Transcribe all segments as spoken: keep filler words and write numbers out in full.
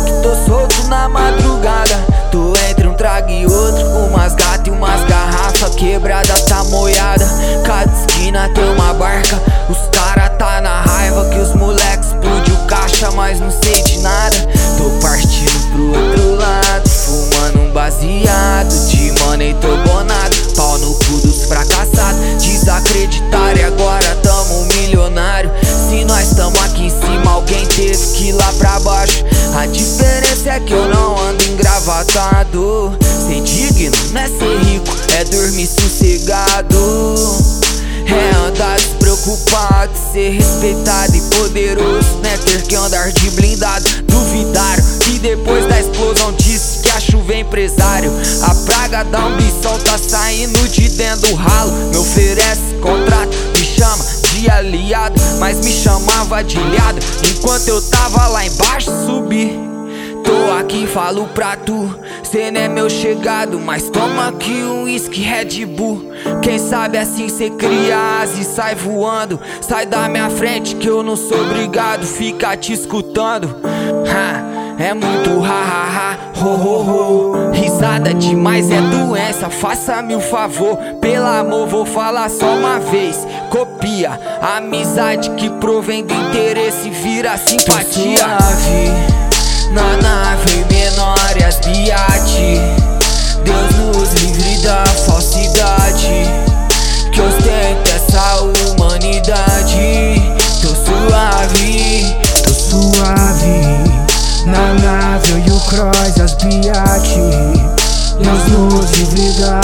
que tô solto na madrugada. Tô entre um trago e outro, umas gatas e umas garrafas. Quebrada tá moiada, cada esquina tem uma barca. Os cara tá na raiva que os moleques explodiu caixa, mas não sei de nada. Tô partindo pro outro lado, fumando um baseado de money, tô bonado. Pau no cu dos fracassados, desacreditaram e agora tamo milionário. Se nós tamo aqui em cima, alguém teve que ir lá pra baixo. A diferença é que eu não ando engravatado. Ser digno não é ser rico, é dormir sossegado. É andar despreocupado, ser respeitado e poderoso. Não é ter que andar de blindado. Duvidaram que depois da explosão disse que a chuva é empresário. A praga da ambição tá saindo de dentro do ralo. Me oferece contrato, me chama de aliado, mas me chamava de ilhado. Enquanto eu tava lá embaixo, subi. Tô aqui, falo pra tu, cê não é meu chegado, mas toma aqui um whisky Red Bull. Quem sabe assim cê cria asa e sai voando. Sai da minha frente que eu não sou obrigado ficar te escutando. Ha, é muito ha ha ha, ho ho ho. Risada demais é doença, faça-me o favor. Pelo amor vou falar só uma vez. Copia, amizade que provém do interesse vira simpatia. Suave na nave menor e as biate. Deus nos livre da falsidade que ostenta essa humanidade. Tô suave, tô suave. Na nave e o cross, as biate. Deus nos livre da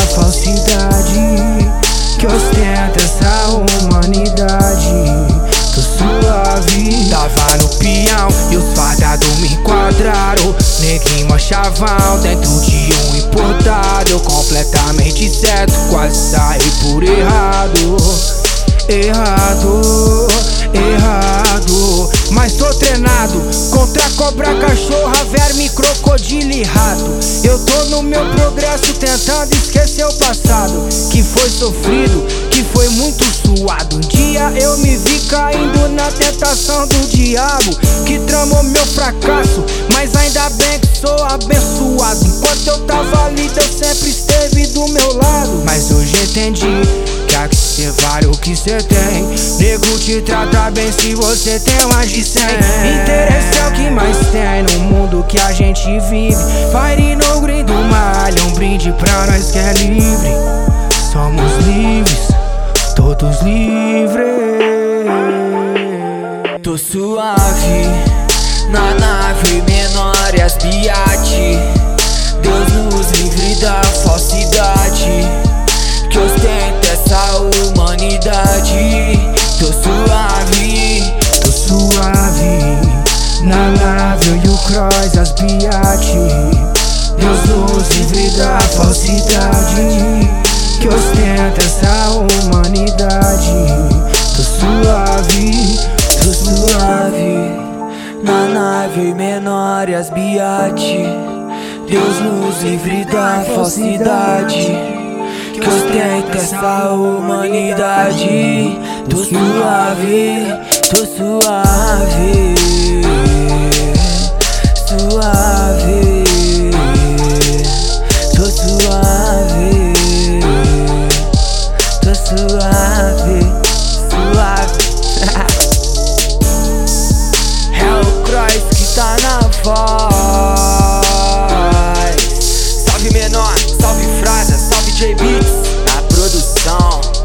falsidade que ostenta essa humanidade. Tô suave. Tava no peão e os fardados me enquadraram. Neguinho machavão dentro de um importado. Eu completamente certo, quase saí por errado. Errado, errado. Mas tô treinado contra cobra, cachorra, verme, crocodilo e rato. Eu tô no meu progresso tentando esquecer o passado, que foi sofrido, que foi muito suado. Um dia eu me vi caindo na tentação do diabo, que tramou meu fracasso, mas ainda bem que sou abençoado. Enquanto eu tava ali, Deus sempre esteve do meu lado. Mas hoje entendi que aqui cê vale o que cê tem. Nego te trata bem se você tem mais de cem. Interesse é o que mais tem no mundo que a gente vive. Fire no green do malha, um brinde pra nós que é livre. Somos livres, todos livres. Tô suave na nave menor e as biate. Deus nos livre da falsidade que ostenta essa humanidade. Tô suave, tô suave. Na nave e o cross, as biate. Deus nos livre da falsidade que ostenta essa humanidade. Tô suave, tô suave. Na nave menor e as biate. Deus nos livre da falsidade que ostenta essa humanidade. Tô suave, tô suave, suave, tô suave, tô suave, suave. É o Cross que tá na voz. Salve menor, salve frase, salve J Beats na produção.